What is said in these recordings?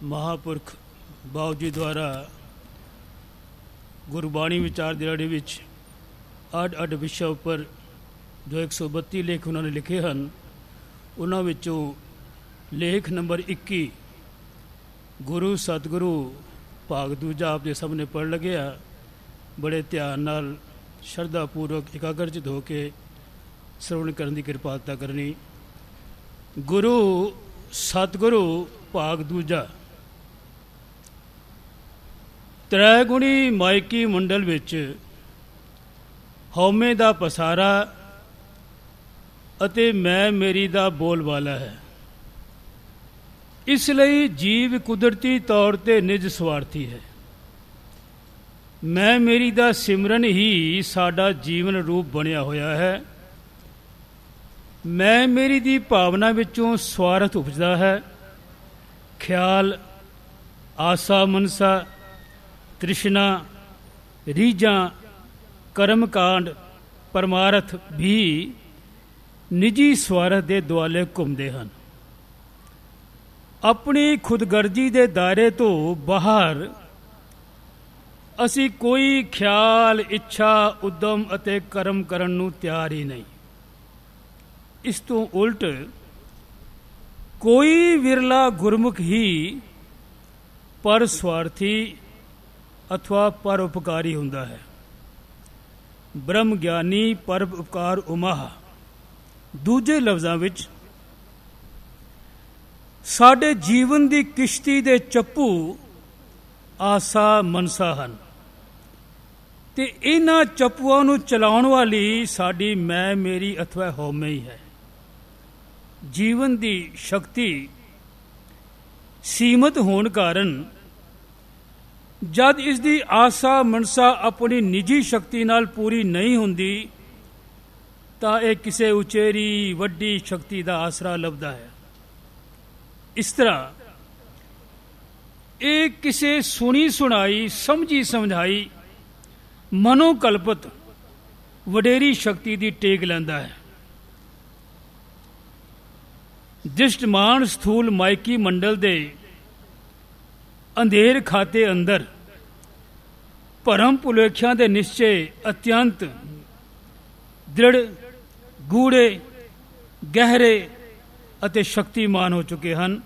ਮਹਾਂਪੁਰਖ ਬਾਊ ਜੀ ਦੁਆਰਾ ਗੁਰਬਾਣੀ ਵਿਚਾਰ ਦਿਹਾੜੇ ਵਿੱਚ ਅੱਡ ਅੱਡ ਵਿਸ਼ਾ ਉੱਪਰ ਜੋ 132 ਲੇਖ ਉਹਨਾਂ ਨੇ ਲਿਖੇ ਹਨ, ਉਹਨਾਂ ਵਿੱਚੋਂ ਲੇਖ ਨੰਬਰ 21 ਗੁਰੂ ਸਤਿਗੁਰੂ ਭਾਗ ਦੂਜਾ ਆਪ ਦੇ ਸਾਹਮਣੇ ਪੜ੍ਹ ਲੱਗਿਆ। ਬੜੇ ਧਿਆਨ ਨਾਲ ਸ਼ਰਧਾ ਪੂਰਵਕ ਇਕਾਗਰਚਿਤ ਹੋ ਕੇ ਸਰਵਣ ਕਰਨ ਦੀ ਕਿਰਪਾਲਤਾ ਕਰਨੀ। ਗੁਰੂ ਸਤਿਗੁਰੂ ਭਾਗ ਦੂਜਾ। ਤ੍ਰੈਗੁਣੀ ਮਾਇਕੀ ਮੰਡਲ ਵਿੱਚ ਹਉਮੈ ਦਾ ਪਸਾਰਾ ਅਤੇ ਮੈਂ ਮੇਰੀ ਦਾ ਬੋਲਬਾਲਾ ਹੈ। ਇਸ ਲਈ ਜੀਵ ਕੁਦਰਤੀ ਤੌਰ 'ਤੇ ਨਿਜ ਸਵਾਰਥੀ ਹੈ। ਮੈਂ ਮੇਰੀ ਦਾ ਸਿਮਰਨ ਹੀ ਸਾਡਾ ਜੀਵਨ ਰੂਪ ਬਣਿਆ ਹੋਇਆ ਹੈ। ਮੈਂ ਮੇਰੀ ਦੀ ਭਾਵਨਾ ਵਿੱਚੋਂ ਸਵਾਰਥ ਉਪਜਦਾ ਹੈ। ਖਿਆਲ, ਆਸਾ ਮਨਸਾ, ਤ੍ਰਿਸ਼ਨਾ, ਰੀਝਾਂ, ਕਰਮਕਾਂਡ, ਪਰਮਾਰਥ ਵੀ ਨਿੱਜੀ ਸਵਾਰਥ ਦੇ ਦੁਆਲੇ ਘੁੰਮਦੇ ਹਨ। ਆਪਣੀ ਖੁਦਗਰਜੀ ਦੇ ਦਾਇਰੇ ਤੋਂ ਬਾਹਰ ਅਸੀਂ ਕੋਈ ਖਿਆਲ, ਇੱਛਾ, ਉਦਮ ਅਤੇ ਕਰਮ ਕਰਨ ਨੂੰ ਤਿਆਰ ਹੀ ਨਹੀਂ। ਇਸ ਤੋਂ ਉਲਟ ਕੋਈ ਵਿਰਲਾ ਗੁਰਮੁਖ ਹੀ ਪਰ ਸਵਾਰਥੀ ਅਥਵਾ ਪਰ ਉਪਕਾਰੀ ਹੁੰਦਾ ਹੈ। ਬ੍ਰਹਮ ਗਿਆਨੀ ਪਰ ਉਪਕਾਰ ਉਮਾਹ। ਦੂਜੇ ਲਫ਼ਜ਼ਾਂ ਵਿੱਚ ਸਾਡੇ ਜੀਵਨ ਦੀ ਕਿਸ਼ਤੀ ਦੇ ਚੱਪੂ ਆਸਾ ਮਨਸਾ ਹਨ ਤੇ ਇਹਨਾਂ ਚੱਪੂਆਂ ਨੂੰ ਚਲਾਉਣ ਵਾਲੀ ਸਾਡੀ ਮੈਂ ਮੇਰੀ ਅਥਵਾ ਹਉਮੈ ਹੀ ਹੈ। ਜੀਵਨ ਦੀ ਸ਼ਕਤੀ ਸੀਮਤ ਹੋਣ ਕਾਰਨ ਜਦ ਇਸ ਦੀ ਆਸਾ ਮਨਸਾ ਆਪਣੀ ਨਿੱਜੀ ਸ਼ਕਤੀ ਨਾਲ ਪੂਰੀ ਨਹੀਂ ਹੁੰਦੀ ਤਾਂ ਇਹ ਕਿਸੇ ਉਚੇਰੀ ਵੱਡੀ ਸ਼ਕਤੀ ਦਾ ਆਸਰਾ ਲੱਭਦਾ ਹੈ। ਇਸ ਤਰ੍ਹਾਂ ਇਹ ਕਿਸੇ ਸੁਣੀ ਸੁਣਾਈ, ਸਮਝੀ ਸਮਝਾਈ, ਮਨੋਕਲਪਤ ਵਡੇਰੀ ਸ਼ਕਤੀ ਦੀ ਟੇਕ ਲੈਂਦਾ ਹੈ। ਦ੍ਰਿਸ਼ਟਮਾਨ ਸਥੂਲ ਮਾਇਕੀ ਮੰਡਲ ਦੇ ਅੰਧੇਰ ਖਾਤੇ ਅੰਦਰ ਭਰਮ ਭੁਲੇਖਿਆਂ ਦੇ ਨਿਸ਼ਚੇ ਅਤਿਅੰਤ ਦ੍ਰਿੜ, ਗੂੜੇ, ਗਹਿਰੇ ਅਤੇ ਸ਼ਕਤੀਮਾਨ ਹੋ ਚੁੱਕੇ ਹਨ।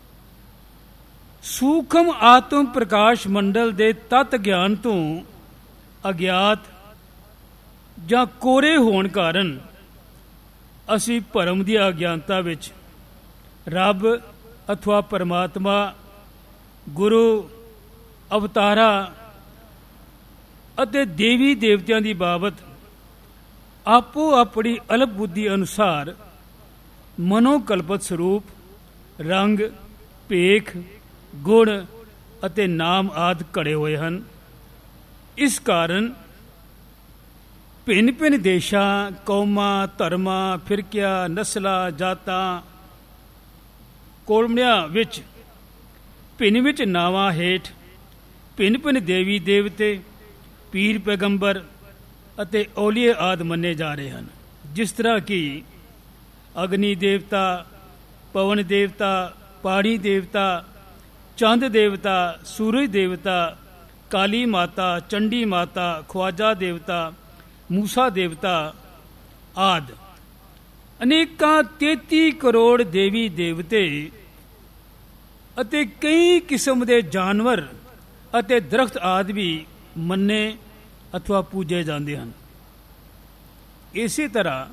ਸੂਖਮ ਆਤਮ ਪ੍ਰਕਾਸ਼ ਮੰਡਲ ਦੇ ਤਤ ਗਿਆਨ ਤੋਂ ਅਗਿਆਤ ਜਾਂ ਕੋਰੇ ਹੋਣ ਕਾਰਨ ਅਸੀਂ ਭਰਮ ਦੀ ਅਗਿਆਨਤਾ ਵਿੱਚ ਰੱਬ ਅਥਵਾ ਪਰਮਾਤਮਾ, ਗੁਰੂ, ਅਵਤਾਰਾਂ ਅਤੇ ਦੇਵੀ ਦੇਵਤਿਆਂ ਦੀ ਬਾਬਤ ਆਪੋ ਆਪਣੀ ਅਲਪ ਬੁੱਧੀ ਅਨੁਸਾਰ ਮਨੋਕਲਪਤ ਸਰੂਪ, ਰੰਗ, ਭੇਖ, ਗੁਣ ਅਤੇ ਨਾਮ ਆਦਿ ਘੜੇ ਹੋਏ ਹਨ। ਇਸ ਕਾਰਨ ਭਿੰਨ ਭਿੰਨ ਦੇਸ਼ਾਂ, ਕੌਮਾਂ, ਧਰਮਾਂ, ਫਿਰਕਿਆਂ, ਨਸਲਾਂ, ਜਾਤਾਂ, ਕੋਲਮਿਆਂ ਵਿੱਚ ਭਿੰਨ ਵਿੱਚ ਨਾਵਾਂ ਹੇਠ ਭਿੰਨ ਭਿੰਨ ਦੇਵੀ ਦੇਵਤੇ, ਪੀਰ ਪੈਗੰਬਰ ਅਤੇ ਔਲੀਏ ਆਦਿ ਮੰਨੇ ਜਾ ਰਹੇ ਹਨ। ਜਿਸ ਤਰ੍ਹਾਂ ਕਿ ਅਗਨੀ ਦੇਵਤਾ, ਪਵਨ ਦੇਵਤਾ, ਪਾਣੀ ਦੇਵਤਾ, ਚੰਦ ਦੇਵਤਾ, ਸੂਰਜ ਦੇਵਤਾ, ਕਾਲੀ ਮਾਤਾ, ਚੰਡੀ ਮਾਤਾ, ਖਵਾਜਾ ਦੇਵਤਾ, ਮੂਸਾ ਦੇਵਤਾ ਆਦਿ ਅਨੇਕਾਂ 33 ਕਰੋੜ ਦੇਵੀ ਦੇਵਤੇ ਅਤੇ ਕਈ ਕਿਸਮ ਦੇ ਜਾਨਵਰ ਅਤੇ ਦਰਖਤ ਆਦਿ ਵੀ ਮੰਨੇ ਅਥਵਾ ਪੂਜੇ ਜਾਂਦੇ ਹਨ। ਇਸੇ ਤਰ੍ਹਾਂ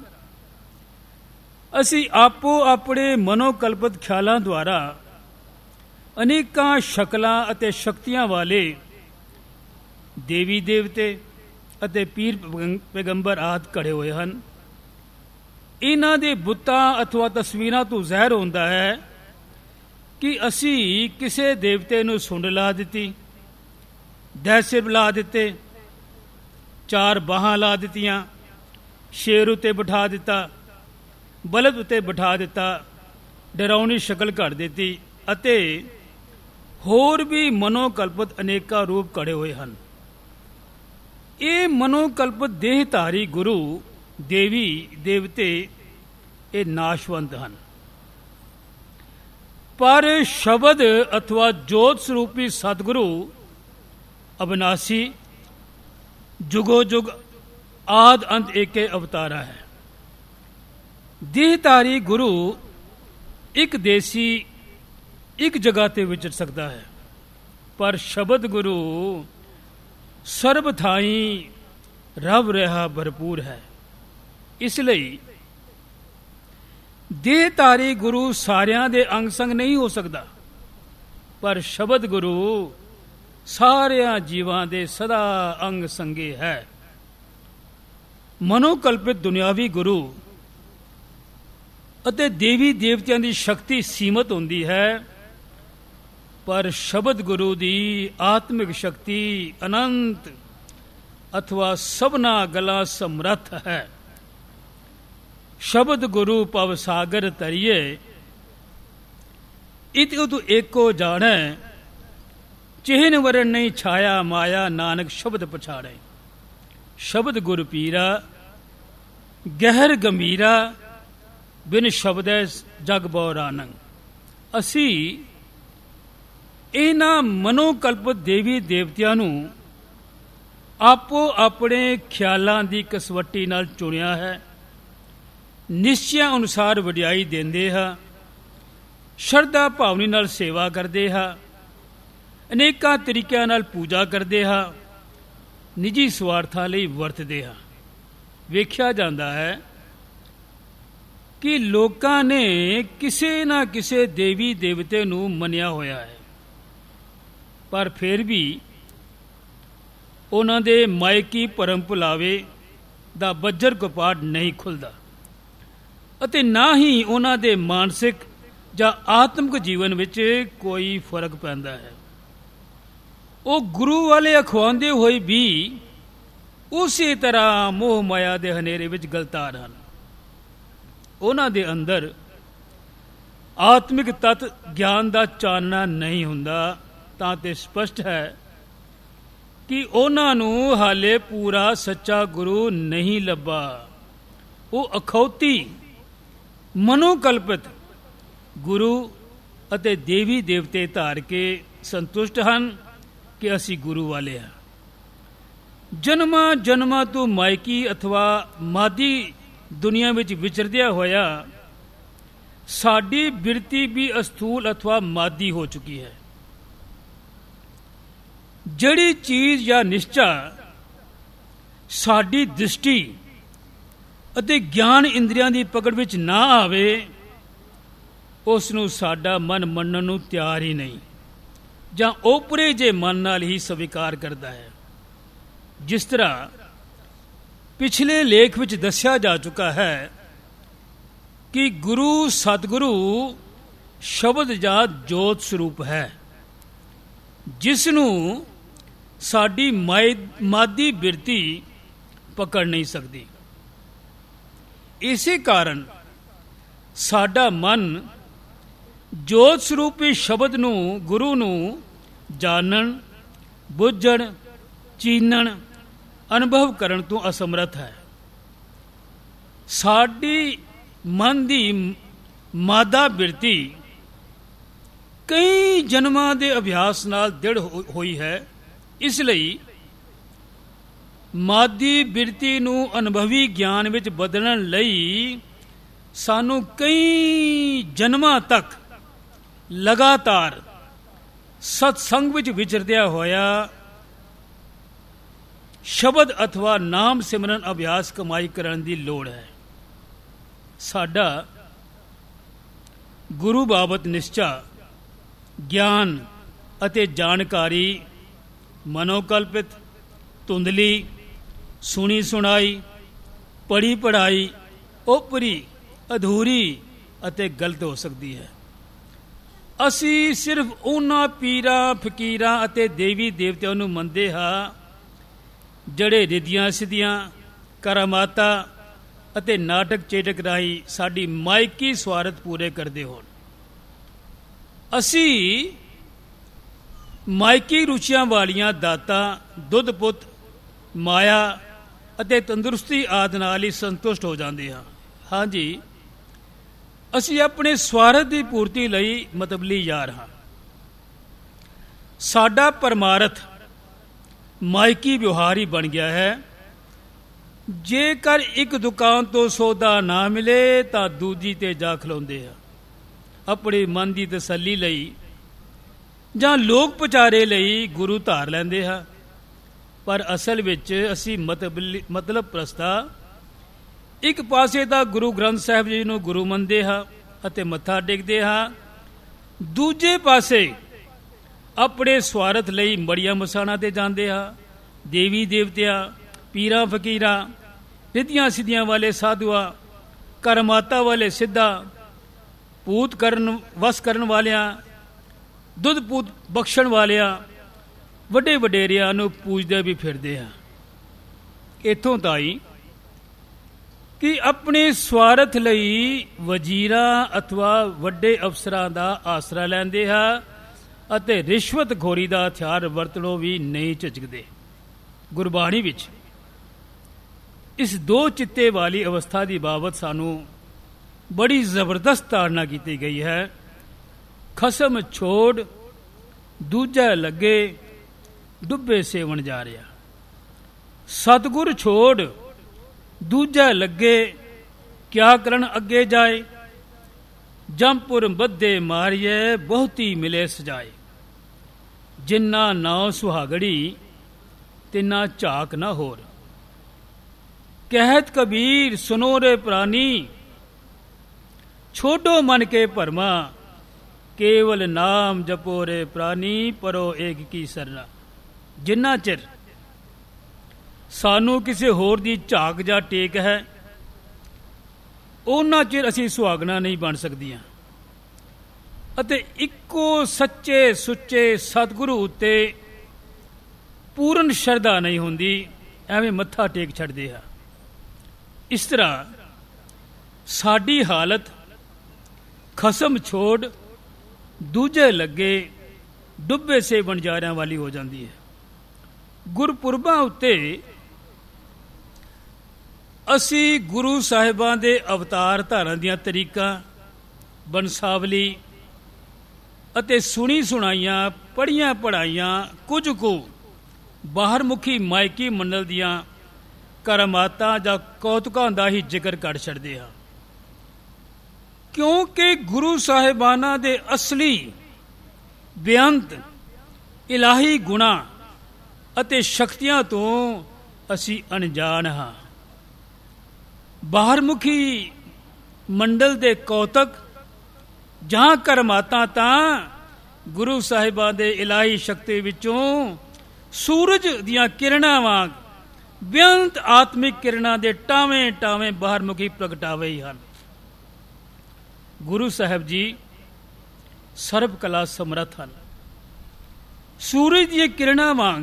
ਅਸੀਂ ਆਪੋ ਆਪਣੇ ਮਨੋਕਲਪਤ ਖਿਆਲਾਂ ਦੁਆਰਾ ਅਨੇਕਾਂ ਸ਼ਕਲਾਂ ਅਤੇ ਸ਼ਕਤੀਆਂ ਵਾਲੇ ਦੇਵੀ ਦੇਵਤੇ ਅਤੇ ਪੀਰ ਪੈਗੰਬਰ ਆਦਿ ਘੜੇ ਹੋਏ ਹਨ। ਇਹਨਾਂ ਦੇ ਬੁੱਤਾਂ ਅਥਵਾ ਤਸਵੀਰਾਂ ਤੋਂ ਜ਼ਾਹਿਰ ਹੁੰਦਾ ਹੈ ਕਿ ਅਸੀਂ ਕਿਸੇ ਦੇਵਤੇ ਨੂੰ ਸੁੰਡ ਲਾ ਦਿੱਤੀ, ਦਹਿ ਲਾ ਦਿੱਤੇ, 4 ਬਾਹਾਂ ਲਾ ਦਿੱਤੀਆਂ, ਸ਼ੇਰ ਉੱਤੇ ਬਿਠਾ ਦਿੱਤਾ, ਬਲਦ ਉੱਤੇ ਬਿਠਾ ਦਿੱਤਾ, ਡਰਾਉਣੀ ਸ਼ਕਲ ਘੜ ਦਿੱਤੀ ਅਤੇ ਹੋਰ ਵੀ ਮਨੋਕਲਪਤ ਅਨੇਕਾਂ ਰੂਪ ਘੜੇ ਹੋਏ ਹਨ। ਇਹ ਮਨੋਕਲਪਤ ਦੇਹਧਾਰੀ ਗੁਰੂ, ਦੇਵੀ ਦੇਵਤੇ ਇਹ ਨਾਸ਼ਵੰਤ ਹਨ। ਪਰ ਸ਼ਬਦ ਅਥਵਾ ਜੋਤ ਸਰੂਪੀ ਸਤਿਗੁਰੂ ਅਬਿਨਾਸੀ ਜੁਗੋ ਜੁਗ ਆਦ ਅੰਤ ਏਕੇ ਅਵਤਾਰਾ ਹੈ। ਦੇਹਧਾਰੀ ਗੁਰੂ ਇੱਕ ਦੇਸੀ ਇੱਕ ਜਗ੍ਹਾ ਤੇ ਵਿਚਰ ਸਕਦਾ ਹੈ, ਪਰ ਸ਼ਬਦ ਗੁਰੂ ਸਰਬ ਥਾਈਂ ਰਵ ਰਿਹਾ ਭਰਪੂਰ ਹੈ। ਇਸ ਲਈ ਦੇਹਧਾਰੀ ਗੁਰੂ ਸਾਰਿਆਂ ਦੇ ਅੰਗ ਸੰਗ ਨਹੀਂ ਹੋ ਸਕਦਾ, ਪਰ ਸ਼ਬਦ ਗੁਰੂ ਸਾਰਿਆਂ ਜੀਵਾਂ ਦੇ ਸਦਾ ਅੰਗ ਸੰਗੇ ਹੈ। ਮਨੋਕਲਪਿਤ ਦੁਨਿਆਵੀ ਗੁਰੂ ਅਤੇ ਦੇਵੀ ਦੇਵਤਿਆਂ ਦੀ ਸ਼ਕਤੀ ਸੀਮਤ ਹੁੰਦੀ ਹੈ, ਪਰ ਸ਼ਬਦ ਗੁਰੂ ਦੀ ਆਤਮਿਕ ਸ਼ਕਤੀ ਅਨੰਤ ਅਥਵਾ ਸਭਨਾ ਗਲਾ ਸਮਰੱਥ ਹੈ। ਸ਼ਬਦ ਗੁਰੂ ਭਵ ਸਾਗਰ ਤਰੀਏ, ਇਤ ਉਤੁ ਏਕੋ ਜਾਣੈ, ਚਿਹਨ ਵਰਨ ਨਹੀਂ ਛਾਇਆ ਮਾਇਆ, ਨਾਨਕ ਸ਼ਬਦ ਪਛਾੜੈ। ਸ਼ਬਦ ਗੁਰ ਪੀਰਾ ਗਹਿਰ ਗੰਭੀਰਾ, ਬਿਨ ਸ਼ਬਦੈ ਜਗ ਬਉਰਾਨੰ। ਅਸੀਂ ਇਹਨਾਂ ਮਨੋਕਲਪਿਤ ਦੇਵੀ ਦੇਵਤਿਆਂ ਨੂੰ ਆਪੋ ਆਪਣੇ ਖਿਆਲਾਂ ਦੀ ਕਸਵੱਟੀ ਨਾਲ ਚੁਣਿਆ ਹੈ। ਨਿਸ਼ਚਿਆਂ ਅਨੁਸਾਰ ਵਡਿਆਈ ਦਿੰਦੇ ਹਾਂ, ਸ਼ਰਧਾ ਭਾਵਨੀ ਨਾਲ ਸੇਵਾ ਕਰਦੇ ਹਾਂ, ਅਨੇਕਾਂ ਤਰੀਕਿਆਂ ਨਾਲ ਪੂਜਾ ਕਰਦੇ ਹਾਂ, ਨਿੱਜੀ ਸਵਾਰਥਾਂ ਲਈ ਵਰਤਦੇ ਹਾਂ। ਵੇਖਿਆ ਜਾਂਦਾ ਹੈ ਕਿ ਲੋਕਾਂ ਨੇ ਕਿਸੇ ਨਾ ਕਿਸੇ ਦੇਵੀ ਦੇਵਤੇ ਨੂੰ ਮੰਨਿਆ ਹੋਇਆ ਹੈ, ਪਰ ਫਿਰ ਵੀ ਉਹਨਾਂ ਦੇ ਮਾਇਕੀ ਭਰਮ ਭੁਲਾਵੇ ਦਾ ਬੱਜਰ ਕਪਾਟ ਨਹੀਂ ਖੁੱਲ੍ਹਦਾ ਅਤੇ ਨਾ ਹੀ ਉਹਨਾਂ ਦੇ ਮਾਨਸਿਕ ਜਾਂ ਆਤਮਿਕ ਜੀਵਨ ਵਿੱਚ ਕੋਈ ਫਰਕ ਪੈਂਦਾ ਹੈ। ਉਹ ਗੁਰੂ ਵਾਲੇ ਅਖਵਾਉਂਦੇ ਹੋਏ ਵੀ ਉਸੇ ਤਰ੍ਹਾਂ ਮੋਹ ਮਾਇਆ ਦੇ ਹਨੇਰੇ ਵਿੱਚ ਗਲਤਾਰ ਹਨ। ਉਹਨਾਂ ਦੇ ਅੰਦਰ ਆਤਮਿਕ ਤੱਤ ਗਿਆਨ ਦਾ ਚਾਨਣਾ ਨਹੀਂ ਹੁੰਦਾ, ਤਾਂ ਤੇ ਸਪਸ਼ਟ ਹੈ ਕਿ ਉਹਨਾਂ ਨੂੰ ਹਾਲੇ ਪੂਰਾ ਸੱਚਾ ਗੁਰੂ ਨਹੀਂ ਲੱਭਾ। ਉਹ ਅਖੌਤੀ ਮਨੋਕਲਪਿਤ ਗੁਰੂ ਅਤੇ ਦੇਵੀ ਦੇਵਤੇ ਧਾਰ ਕੇ ਸੰਤੁਸ਼ਟ ਹਨ ਕਿ ਅਸੀਂ ਗੁਰੂ ਵਾਲੇ ਹਾਂ। ਜਨਮਾਂ ਜਨਮਾਂ ਤੋਂ ਮਾਇਕੀ ਅਥਵਾ ਮਾਦੀ ਦੁਨੀਆ ਵਿੱਚ ਵਿਚਰਦਿਆਂ ਹੋਇਆ ਸਾਡੀ ਬਿਰਤੀ ਵੀ ਅਸਥੂਲ ਅਥਵਾ ਮਾਦੀ ਹੋ ਚੁੱਕੀ ਹੈ। ਜਿਹੜੀ ਚੀਜ਼ ਜਾਂ ਨਿਸ਼ਚਾ ਸਾਡੀ ਦ੍ਰਿਸ਼ਟੀ ਅਤੇ ਗਿਆਨ ਇੰਦਰੀਆਂ ਦੀ ਪਕੜ ਵਿੱਚ ਨਾ ਆਵੇ, ਉਸ ਨੂੰ ਸਾਡਾ ਮਨ ਮੰਨਣ ਨੂੰ ਤਿਆਰ ਹੀ ਨਹੀਂ, ਜਾਂ ਓਪਰੇ ਜੇ ਮਨ ਨਾਲ ਹੀ ਸਵੀਕਾਰ ਕਰਦਾ ਹੈ। ਜਿਸ ਤਰ੍ਹਾਂ ਪਿਛਲੇ ਲੇਖ ਵਿੱਚ ਦੱਸਿਆ ਜਾ ਚੁੱਕਾ ਹੈ ਕਿ ਗੁਰੂ ਸਤਿਗੁਰੂ ਸ਼ਬਦ ਜਾਂ ਜੋਤ ਸਰੂਪ ਹੈ, ਜਿਸ ਨੂੰ ਸਾਡੀ ਮਾਦੀ ਬਿਰਤੀ ਪਕੜ ਨਹੀਂ ਸਕਦੀ। ਇਸੇ ਕਾਰਨ ਸਾਡਾ ਮਨ ਜੋਤ ਸਰੂਪੀ ਸ਼ਬਦ ਨੂੰ, ਗੁਰੂ ਨੂੰ ਜਾਣਨ, ਬੁੱਝਣ, ਚੀਨਣ, ਅਨੁਭਵ ਕਰਨ ਤੋਂ ਅਸਮਰੱਥ ਹੈ। ਸਾਡੀ ਮਨ ਦੀ ਮਾਦਾ ਬਿਰਤੀ ਕਈ ਜਨਮਾਂ ਦੇ ਅਭਿਆਸ ਨਾਲ ਦ੍ਰਿੜ ਹੋਈ ਹੈ। ਇਸ ਲਈ ਮਾਦੀ ਬਿਰਤੀ ਨੂੰ ਅਨੁਭਵੀ ਗਿਆਨ ਵਿੱਚ ਬਦਲਣ ਲਈ ਸਾਨੂੰ ਕਈ ਜਨਮਾਂ ਤੱਕ ਲਗਾਤਾਰ ਸਤਸੰਗ ਵਿੱਚ ਵਿਚਰਦਿਆਂ ਹੋਇਆ ਸ਼ਬਦ ਅਥਵਾ ਨਾਮ ਸਿਮਰਨ ਅਭਿਆਸ ਕਮਾਈ ਕਰਨ ਦੀ ਲੋੜ ਹੈ। ਸਾਡਾ ਗੁਰੂ ਬਾਬਤ ਨਿਸ਼ਚਾ, ਗਿਆਨ ਅਤੇ ਜਾਣਕਾਰੀ ਮਨੋਕਲਪਿਤ, ਧੁੰਦਲੀ, ਸੁਣੀ ਸੁਣਾਈ, ਪੜ੍ਹੀ ਪੜ੍ਹਾਈ, ਓਪਰੀ, ਅਧੂਰੀ ਅਤੇ ਗਲਤ ਹੋ ਸਕਦੀ ਹੈ। ਅਸੀਂ ਸਿਰਫ ਉਹਨਾਂ ਪੀਰਾਂ, ਫਕੀਰਾਂ ਅਤੇ ਦੇਵੀ ਦੇਵਤਿਆਂ ਨੂੰ ਮੰਨਦੇ ਹਾਂ ਜਿਹੜੇ ਰਿੱਧੀਆਂ ਸਿੱਧੀਆਂ, ਕਰਾਮਾਤਾਂ ਅਤੇ ਨਾਟਕ ਚੇਟਕ ਰਾਹੀਂ ਸਾਡੀ ਮਾਇਕੀ ਸਵਾਰਥ ਪੂਰੇ ਕਰਦੇ ਹੋਣ। ਅਸੀਂ ਮਾਇਕੀ ਰੁਚੀਆਂ ਵਾਲੀਆਂ ਦਾਤਾਂ, ਦੁੱਧ ਪੁੱਤ, ਮਾਇਆ ਅਤੇ ਤੰਦਰੁਸਤੀ ਆਦਿ ਨਾਲ ਹੀ ਸੰਤੁਸ਼ਟ ਹੋ ਜਾਂਦੇ ਹਾਂ। ਹਾਂਜੀ, ਅਸੀਂ ਆਪਣੇ ਸਵਾਰਥ ਦੀ ਪੂਰਤੀ ਲਈ ਮਤਲਬੀ ਯਾਰ ਹਾਂ। ਸਾਡਾ ਪਰਮਾਰਥ ਮਾਇਕੀ ਵਿਵਹਾਰ ਹੀ ਬਣ ਗਿਆ ਹੈ। ਜੇਕਰ ਇੱਕ ਦੁਕਾਨ ਤੋਂ ਸੌਦਾ ਨਾ ਮਿਲੇ ਤਾਂ ਦੂਜੀ ਤੇ ਜਾ ਖਲੋਂਦੇ ਆ, ਆਪਣੇ ਮਨ ਦੀ ਤਸੱਲੀ ਲਈ ਜਾਂ ਲੋਕ ਪੁਚਾਰੇ ਲਈ ਗੁਰੂ ਧਾਰ ਲੈਂਦੇ ਹਾਂ। ਪਰ ਅਸਲ ਵਿੱਚ ਅਸੀਂ ਮਤਲਬ ਪ੍ਰਸਤਾ ਇੱਕ ਪਾਸੇ ਤਾਂ ਗੁਰੂ ਗ੍ਰੰਥ ਸਾਹਿਬ ਜੀ ਨੂੰ ਗੁਰੂ ਮੰਨਦੇ ਹਾਂ ਅਤੇ ਮੱਥਾ ਟੇਕਦੇ ਹਾਂ, ਦੂਜੇ ਪਾਸੇ ਆਪਣੇ ਸਵਾਰਥ ਲਈ ਮੜੀਆਂ ਮਸਾਣਾਂ ਤੇ ਜਾਂਦੇ ਹਾਂ। ਦੇਵੀ ਦੇਵਤਿਆਂ, ਪੀਰਾਂ ਫਕੀਰਾਂ, ਰਿੱਧੀਆਂ ਸਿੱਧੀਆਂ ਵਾਲੇ ਸਾਧੂਆਂ, ਕਰਮਾਤਾ ਵਾਲੇ ਸਿੱਧਾ, ਪੂਤ ਕਰਨ ਵਸ ਕਰਨ ਵਾਲਿਆਂ, ਦੁੱਧ ਪੂਤ ਬਖਸ਼ਣ ਵਾਲਿਆਂ, ਵੱਡੇ ਵਡੇਰਿਆਂ ਨੂੰ ਪੂਜਦੇ ਵੀ ਫਿਰਦੇ ਆ। ਇੱਥੋਂ ਤਾਈ ਕਿ ਆਪਣੇ ਸਵਾਰਥ ਲਈ ਵਜ਼ੀਰਾਂ ਅਥਵਾ ਵੱਡੇ ਅਫਸਰਾਂ ਦਾ ਆਸਰਾ ਲੈਂਦੇ ਹਾਂ ਅਤੇ ਰਿਸ਼ਵਤਖੋਰੀ ਦਾ ਹਥਿਆਰ ਵਰਤਣੋਂ ਵੀ ਨਹੀਂ ਝਿਜਕਦੇ। ਗੁਰਬਾਣੀ ਵਿੱਚ ਇਸ ਦੋ ਚਿੱਤੇ ਵਾਲੀ ਅਵਸਥਾ ਦੀ ਬਾਬਤ ਸਾਨੂੰ ਬੜੀ ਜ਼ਬਰਦਸਤ ਧਾਰਨਾ ਕੀਤੀ ਗਈ ਹੈ। ਖਸਮ ਛੋੜ ਦੂਜਾ ਲੱਗੇ, ਡੁੱਬੇ ਸੇਵਣ ਜਾ ਰਿਹਾ। ਸਤਿਗੁਰ ਛੋੜ ਦੂਜਾ ਲੱਗੇ, ਕਿਆ ਕਰਨ ਅੱਗੇ ਜਾਏ। ਜੰਪੁਰ ਬੱਧੇ ਮਾਰੀਏ, ਬਹੁਤੀ ਮਿਲੇ ਸਜਾਏ। ਜਿੰਨਾ ਨਾਉ ਸੁਹਾਗੜੀ, ਤਿੰਨਾ ਝਾਕ ਨਾ ਹੋਰ। ਕਹਿਤ ਕਬੀਰ ਸੁਨੋ ਰੇ ਪ੍ਰਾਨੀ, ਛੋਡੋ ਮਨ ਕੇ ਭਰਮਾ। ਕੇਵਲ ਨਾਮ ਜਪੋ ਰੇ ਪ੍ਰਾਨੀ, ਪਰੋ ਏਕ ਕੀ ਸਰਨਾ। ਜਿੰਨਾ ਚਿਰ ਸਾਨੂੰ ਕਿਸੇ ਹੋਰ ਦੀ ਝਾਕ ਜਾਂ ਟੇਕ ਹੈ, ਉਹਨਾਂ ਚਿਰ ਅਸੀਂ ਸੁਹਾਗਣਾ ਨਹੀਂ ਬਣ ਸਕਦੀਆਂ ਅਤੇ ਇੱਕੋ ਸੱਚੇ ਸੁੱਚੇ ਸਤਿਗੁਰੂ ਉੱਤੇ ਪੂਰਨ ਸ਼ਰਧਾ ਨਹੀਂ ਹੁੰਦੀ, ਐਵੇਂ ਮੱਥਾ ਟੇਕ ਛੱਡਦੇ ਆ। ਇਸ ਤਰ੍ਹਾਂ ਸਾਡੀ ਹਾਲਤ ਖਸਮ ਛੋੜ ਦੂਜੇ ਲੱਗੇ, ਡੁੱਬੇ ਸੇ ਵਣਜਾਰਿਆਂ ਵਾਲੀ ਹੋ ਜਾਂਦੀ ਹੈ। ਗੁਰਪੁਰਬਾਂ ਉੱਤੇ ਅਸੀਂ ਗੁਰੂ ਸਾਹਿਬਾਂ ਦੇ ਅਵਤਾਰ ਧਾਰਨ ਦੀਆਂ ਤਰੀਕਾਂ, ਬੰਸਾਵਲੀ ਅਤੇ ਸੁਣੀ ਸੁਣਾਈਆਂ, ਪੜ੍ਹੀਆਂ ਪੜ੍ਹਾਈਆਂ ਕੁਝ ਕੁ ਬਾਹਰਮੁਖੀ ਮਾਇਕੀ ਮੰਡਲ ਦੀਆਂ ਕਰਾਮਾਤਾਂ ਜਾਂ ਕੌਤਕਾਂ ਦਾ ਹੀ ਜ਼ਿਕਰ ਕਰ ਛੱਡਦੇ ਹਾਂ, ਕਿਉਂਕਿ ਗੁਰੂ ਸਾਹਿਬਾਨਾਂ ਦੇ ਅਸਲੀ ਬੇਅੰਤ ਇਲਾਹੀ ਗੁਣਾਂ ਅਤੇ ਸ਼ਕਤੀਆਂ ਤੋਂ ਅਸੀਂ ਅਣਜਾਣ ਹਾਂ। ਬਾਹਰਮੁਖੀ ਮੰਡਲ ਦੇ ਕੌਤਕ ਜਾਂ ਕਰਮਾਤਾਂ ਤਾਂ ਗੁਰੂ ਸਾਹਿਬਾਂ ਦੇ ਇਲਾਹੀ ਸ਼ਕਤੀ ਵਿੱਚੋਂ ਸੂਰਜ ਦੀਆਂ ਕਿਰਨਾਂ ਵਾਂਗ ਬੇਅੰਤ ਆਤਮਿਕ ਕਿਰਨਾਂ ਦੇ ਟਾਵੇਂ ਟਾਵੇਂ ਬਾਹਰਮੁਖੀ ਪ੍ਰਗਟਾਵੇ ਹੀ ਹਨ। ਗੁਰੂ ਸਾਹਿਬ ਜੀ ਸਰਬ ਕਲਾ ਸਮਰੱਥ ਹਨ। ਸੂਰਜ ਦੀਆਂ ਕਿਰਨਾਂ ਵਾਂਗ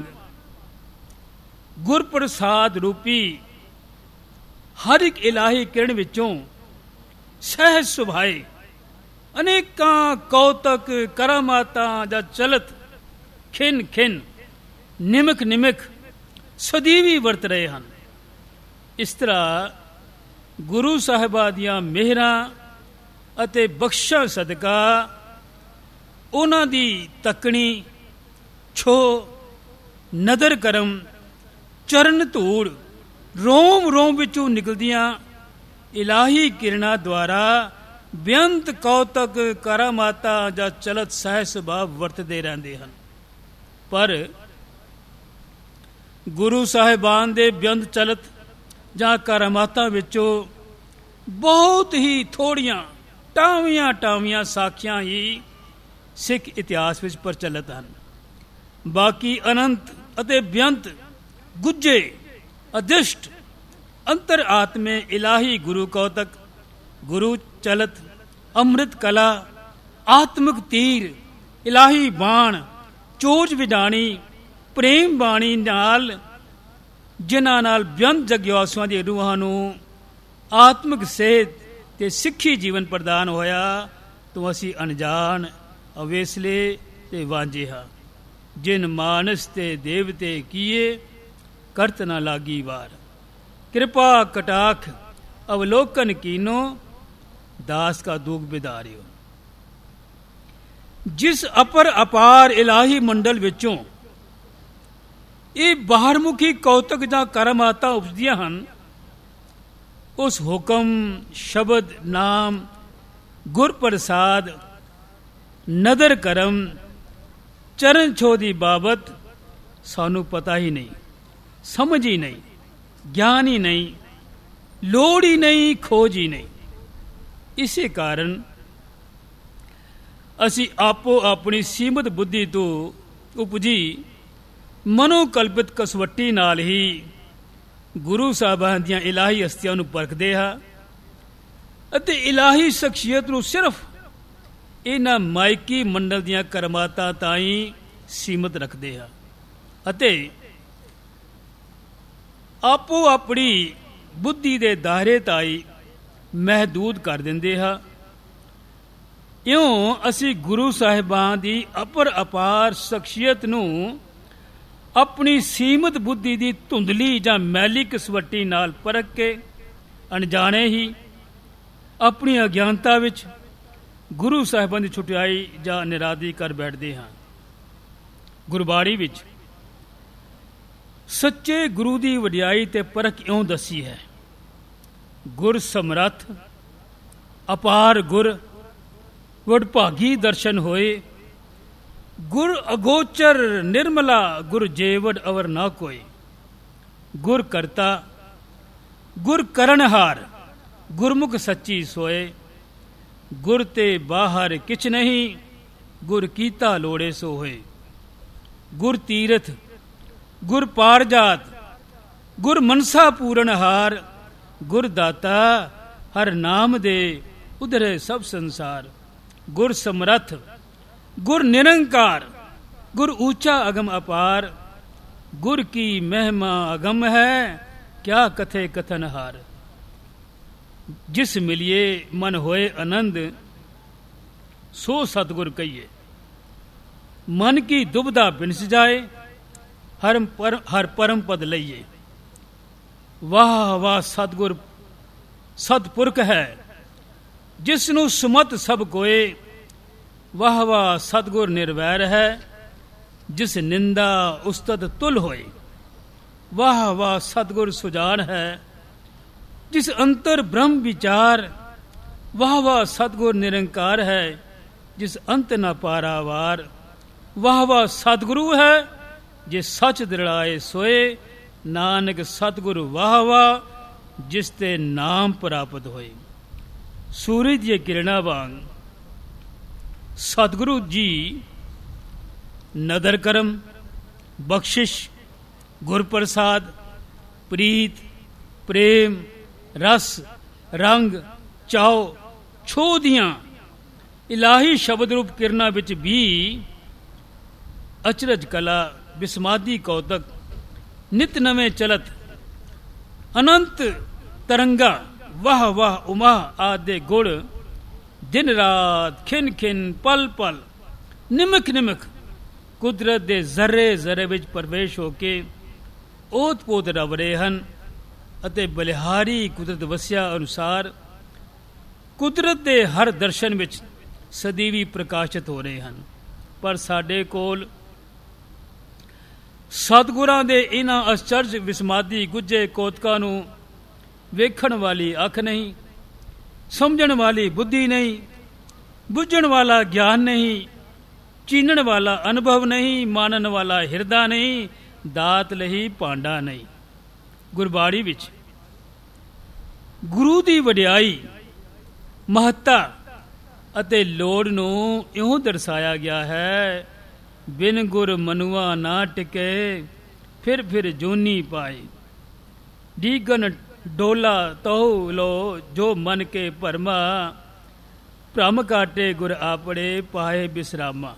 ਗੁਰਪ੍ਰਸਾਦ ਰੂਪੀ ਹਰ ਇੱਕ ਇਲਾਹੀ ਕਿਰਨ ਵਿੱਚੋਂ ਸਹਿਜ ਸੁਭਾਏ ਅਨੇਕਾਂ ਕੌਤਕ ਕਰਾਮਾਤਾਂ ਜਾਂ ਚਲਤ ਖਿੰਨ ਖਿੰਨ ਨਿਮਕ ਨਿਮਕ ਸਦੀਵੀ ਵਰਤ ਰਹੇ ਹਨ। ਇਸ ਤਰ੍ਹਾਂ ਗੁਰੂ ਸਾਹਿਬਾਂ ਦੀਆਂ ਮਿਹਰਾਂ ਅਤੇ ਬਖਸ਼ਾਂ ਸਦਕਾ ਉਹਨਾਂ ਦੀ ਤੱਕਣੀ, ਛੋ, ਨਦਰ ਕਰਮ, ਚਰਨ ਧੂੜ, ਰੋਮ ਰੋਮ ਵਿੱਚੋਂ ਨਿਕਲਦੀਆਂ ਇਲਾਹੀ ਕਿਰਨਾਂ ਦੁਆਰਾ ਬੇਅੰਤ ਕੌਤਕ ਕਰਾਮਾਤਾਂ ਜਾਂ ਚਲਤ ਸਹਿਜ ਸੁਭਾਅ ਵਰਤਦੇ ਰਹਿੰਦੇ ਹਨ। ਪਰ ਗੁਰੂ ਸਾਹਿਬਾਨ ਦੇ ਬੇਅੰਤ ਚਲਤ ਜਾਂ ਕਰਾਮਾਤਾਂ ਵਿੱਚੋਂ ਬਹੁਤ ਹੀ ਥੋੜੀਆਂ ਟਾਵੀਆਂ ਟਾਵੀਆਂ ਸਾਖੀਆਂ ਹੀ ਸਿੱਖ ਇਤਿਹਾਸ ਵਿੱਚ ਪ੍ਰਚਲਿਤ ਹਨ। ਬਾਕੀ ਅਨੰਤ ਅਤੇ ਬੇਅੰਤ ਗੁੱਜੇ ਅਦਿਸ਼ਟ ਅੰਤਰ ਆਤਮੇ ਇਲਾਹੀ ਗੁਰੂ ਕੌਤਕ, ਗੁਰੂ ਚਲਤ, ਅੰਮ੍ਰਿਤ ਕਲਾ, ਆਤਮਿਕ ਤੀਰ, ਇਲਾਹੀ ਬਾਣ, ਚੋਜ ਵਿਡਾਣੀ, ਪ੍ਰੇਮ ਬਾਣੀ ਨਾਲ ਜਿਨ੍ਹਾਂ ਨਾਲ ਬੇਅੰਤ ਜਗਿਆਸੂਆਂ ਦੀ ਰੂਹਾਂ ਨੂੰ ਆਤਮਿਕ ਸੇਧ ਤੇ ਸਿੱਖੀ ਜੀਵਨ ਪ੍ਰਦਾਨ ਹੋਇਆ, ਤੋਂ ਅਸੀਂ ਅਣਜਾਣ, ਅਵੇਸਲੇ ਤੇ ਵਾਂਝੇ ਹਾਂ। ਜਿਨ ਮਾਨਸ ਤੇ ਦੇਵਤੇ ਕੀਏ, ਕਰਤ ਨਾ ਲਾਗੀ ਵਾਰ। ਕਿਰਪਾ ਕਟਾਖ ਅਵਲੋਕਨ ਕੀਨੋ, दास का दुख बिदारियो। जिस अपर अपार इलाही मंडल विचों ਇਹ ਬਾਹਰਮੁਖੀ ਕੌਤਕ ਜਾਂ ਕਰਮਾਤਾ ਉਪਜਦੀਆਂ ਹਨ, ਉਸ ਹੁਕਮ, ਸ਼ਬਦ, ਨਾਮ, ਗੁਰ ਪ੍ਰਸਾਦ, ਨਦਰ ਕਰਮ, ਚਰਨ ਛੋਹ ਦੀ ਬਾਬਤ ਸਾਨੂੰ ਪਤਾ ਹੀ ਨਹੀਂ, ਸਮਝ ਹੀ ਨਹੀਂ, ਗਿਆਨ ਹੀ ਨਹੀਂ, ਲੋੜ ਹੀ ਨਹੀਂ, ਖੋਜ ਹੀ ਨਹੀਂ। ਇਸੇ ਕਾਰਨ ਅਸੀਂ ਆਪੋ ਆਪਣੀ ਸੀਮਤ ਬੁੱਧੀ ਤੋਂ ਉਪਜੀ ਮਨੋਕਲਪਿਤ ਕਸਵੱਟੀ ਨਾਲ ਹੀ ਗੁਰੂ ਸਾਹਿਬਾਨ ਦੀਆਂ ਇਲਾਹੀ ਹਸਤੀਆਂ ਨੂੰ ਪਰਖਦੇ ਹਾਂ ਅਤੇ ਇਲਾਹੀ ਸ਼ਖਸੀਅਤ ਨੂੰ ਸਿਰਫ ਇਹਨਾਂ ਮਾਇਕੀ ਮੰਡਲ ਦੀਆਂ ਕਰਮਾਤਾਂ ਤਾਈਂ ਸੀਮਤ ਰੱਖਦੇ ਹਾਂ ਅਤੇ ਆਪੋ ਆਪਣੀ ਬੁੱਧੀ ਦੇ ਦਾਇਰੇ ਤਾਈਂ ਮਹਿਦੂਦ ਕਰ ਦਿੰਦੇ ਹਾਂ। ਇਉਂ ਅਸੀਂ ਗੁਰੂ ਸਾਹਿਬਾਨ ਦੀ ਅਪਰ ਅਪਾਰ ਸ਼ਖਸੀਅਤ ਨੂੰ ਆਪਣੀ ਸੀਮਤ ਬੁੱਧੀ ਦੀ ਧੁੰਦਲੀ ਜਾਂ ਮੈਲੀ ਕਸਵੱਟੀ ਨਾਲ ਪਰਖ ਕੇ ਅਣਜਾਣੇ ਹੀ ਆਪਣੀ ਅਗਿਆਨਤਾ ਵਿੱਚ ਗੁਰੂ ਸਾਹਿਬਾਨ ਦੀ ਛੁਟਿਆਈ ਜਾਂ ਨਿਰਾਦੀ ਕਰ ਬੈਠਦੇ ਹਾਂ। ਗੁਰਬਾਣੀ ਵਿੱਚ ਸੱਚੇ ਗੁਰੂ ਦੀ ਵਡਿਆਈ ਤੇ ਪਰਖ ਇਉਂ ਦੱਸੀ ਹੈ। ਗੁਰ ਸਮਰੱਥ ਅਪਾਰ ਗੁਰ ਵਡਭਾਗੀ ਦਰਸ਼ਨ ਹੋਏ, ਗੁਰ ਅਗੋਚਰ ਨਿਰਮਲਾ ਗੁਰ ਜੇਵਡ ਅਵਰ ਨਾ ਕੋਈ। ਗੁਰ ਕਰਤਾ ਗੁਰ ਕਰਨਹਾਰ ਗੁਰਮੁਖ ਸੱਚੀ ਸੋਏ, ਗੁਰ ਤੇ ਬਾਹਰ ਕਿਛ ਨਹੀਂ ਗੁਰ ਕੀਤਾ ਲੋੜੇ ਸੋ ਹੋਏ। ਗੁਰ ਤੀਰਥ ਗੁਰ ਪਾਰਜਾਤ ਗੁਰ ਮਨਸਾ ਪੂਰਨਹਾਰ, ਗੁਰ ਦਾਤਾ ਹਰ ਨਾਮ ਦੇ ਉਧਰੇ ਸਭ ਸੰਸਾਰ। ਗੁਰ ਸਮਰੱਥ ਗੁਰ ਨਿਰੰਕਾਰ ਗੁਰ ਊਚਾ ਅਗਮ ਅਪਾਰ, ਗੁਰ ਕੀ ਮਹਿਮਾ ਅਗਮ ਹੈ ਕਿਆ ਕਥੇ ਕਥਨ ਹਾਰ। ਜਿਸ ਮਿਲਿਏ ਮਨ ਹੋਏ ਆਨੰਦ ਸੋ ਸਤਿਗੁਰ ਕਹੀਏ, ਮਨ ਕੀ ਦੁਬਦਾ ਬਿਨਸ ਜਾਏ ਹਰ ਪਰਮ ਪਦ ਲਈਏ। ਵਾਹ ਵਾਹ ਸਤਿਗੁਰ ਸਤਿਪੁਰਖ ਹੈ ਜਿਸ ਨੂੰ ਸੁਮਤ ਸਭ ਕੋਏ, ਵਾਹ ਵਾਹ ਸਤਿਗੁਰ ਨਿਰਵੈਰ ਹੈ ਜਿਸ ਨਿੰਦਾ ਉਸਤਤ ਤੁਲ ਹੋਏ। ਵਾਹ ਵਾਹ ਸਤਿਗੁਰ ਸੁਜਾਨ ਹੈ ਜਿਸ ਅੰਤਰ ਬ੍ਰਹਮ ਵਿਚਾਰ, ਵਾਹ ਵਾਹ ਸਤਿਗੁਰ ਨਿਰੰਕਾਰ ਹੈ ਜਿਸ ਅੰਤ ਨਾ ਪਾਰਾਵਾਰ। ਵਾਹ ਵਾਹ ਸਤਿਗੁਰੂ ਹੈ ਜੇ ਸੱਚ ਦਿਲਾਏ ਸੋਏ, ਨਾਨਕ ਸਤਿਗੁਰ ਵਾਹ ਵਾਹ ਜਿਸ ਤੇ ਨਾਮ ਪ੍ਰਾਪਤ ਹੋਏ। ਸੂਰਜ ਦੀਆਂ ਕਿਰਨਾਂ ਵਾਂਗ ਸਤਿਗੁਰੂ ਜੀ ਨਦਰ ਕਰਮ, ਬਖਸ਼ਿਸ਼, ਗੁਰਪ੍ਰਸਾਦ, ਪ੍ਰੀਤ, ਪ੍ਰੇਮ, ਰਸ, ਰੰਗ, ਚਾਉ, ਛੋਹ ਦੀਆਂ ਇਲਾਹੀ ਸ਼ਬਦ ਰੂਪ ਕਿਰਨਾਂ ਵਿੱਚ ਵੀ ਅਚਰਜ ਕਲਾ, ਬਿਸਮਾਦੀ ਕੌਤਕ, ਨਿਤ ਨਵੇਂ ਚਲਤ, ਅਨੰਤ ਤਰੰਗਾ, ਵਾਹ ਵਾਹ ਉਮਾ ਆਦਿ ਗੁਣ ਦਿਨ ਰਾਤ, ਖਿਨ ਖਿਨ, ਪਲ ਪਲ, ਨਿਮਕ ਨਿਮਕ ਕੁਦਰਤ ਦੇ ਜ਼ਰਰੇ ਜ਼ਰਰੇ ਵਿੱਚ ਪ੍ਰਵੇਸ਼ ਹੋ ਕੇ ਓਤ ਪੋਤ ਰਵ ਰਹੇ ਹਨ ਅਤੇ ਬਲਿਹਾਰੀ ਕੁਦਰਤ ਵਸਿਆ ਅਨੁਸਾਰ ਕੁਦਰਤ ਦੇ ਹਰ ਦਰਸ਼ਨ ਵਿੱਚ ਸਦੀਵੀ ਪ੍ਰਕਾਸ਼ਿਤ ਹੋ ਰਹੇ ਹਨ। ਪਰ ਸਾਡੇ ਕੋਲ ਸਤਿਗੁਰਾਂ ਦੇ ਇਹਨਾਂ ਅਚਰਜ ਵਿਸਮਾਦੀ ਗੁੱਜੇ ਕੌਤਕਾਂ ਨੂੰ ਵੇਖਣ ਵਾਲੀ ਅੱਖ ਨਹੀਂ, ਸਮਝਣ ਵਾਲੀ ਬੁੱਧੀ ਨਹੀਂ, ਬੁੱਝਣ ਵਾਲਾ ਗਿਆਨ ਨਹੀਂ, ਚੀਨਣ ਵਾਲਾ ਅਨੁਭਵ ਨਹੀਂ, ਮਾਨਣ ਵਾਲਾ ਹਿਰਦਾ ਨਹੀਂ, ਦਾਤ ਲਈ ਭਾਂਡਾ ਨਹੀਂ। ਗੁਰਬਾਣੀ ਵਿੱਚ ਗੁਰੂ ਦੀ ਵਡਿਆਈ, ਮਹੱਤਤਾ ਅਤੇ ਲੋੜ ਨੂੰ ਇਉਂ ਦਰਸਾਇਆ ਗਿਆ ਹੈ, ਬਿਨ ਗੁਰ ਮਨੁਆ ਨਾ ਟਿਕੇ ਫਿਰ ਜੂਨੀ ਪਾਏ। ਡੀਗਨ ਡੋਲਾ ਤਹੁ ਲੋ ਜੋ ਮਨ ਕੇ ਭਰਮਾ, ਭ੍ਰਮ ਕਾਟੇ ਗੁਰ ਆਪੜੇ ਪਾਏ ਬਿਸਰਾਮਾ।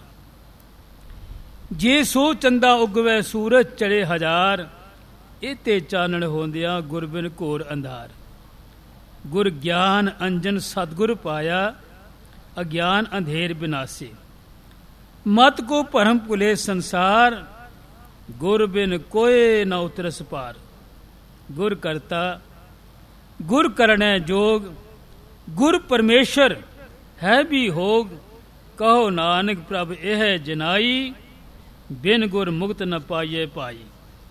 ਜੇ ਸੋ ਚੰਦਾ ਉਗਵੇ ਸੂਰਜ ਚੜੇ ਹਜ਼ਾਰ, ਇਹ ਤੇ ਚਾਨਣ ਹੁੰਦਿਆਂ ਗੁਰ ਬਿਨ ਘੋਰ ਅੰਧਾਰ। ਗੁਰ ਗਿਆਨ ਅੰਜਨ ਸਤਿਗੁਰ ਪਾਇਆ, ਅਗਿਆਨ ਅੰਧੇਰ ਬਿਨਾਸੇ। ਮਤ ਕੋ ਭਰਮ ਭੁਲੇ ਸੰਸਾਰ, ਗੁਰ ਬਿਨ ਕੋਏ ਨ ਉਤਰਸ ਪਾਰ। ਗੁਰ ਕਰਤਾ ਗੁਰ ਕਰਣੈ ਜੋਗ, ਗੁਰ ਪਰਮੇਸ਼ਰ ਹੈ ਵੀ ਹੋਗ, ਕਹੋ ਨਾਨਕ ਪ੍ਰਭ ਇਹ ਜਨਾਈ, ਬਿਨ ਗੁਰ ਮੁਕਤ ਨ ਪਾਈਏ ਪਾਈ।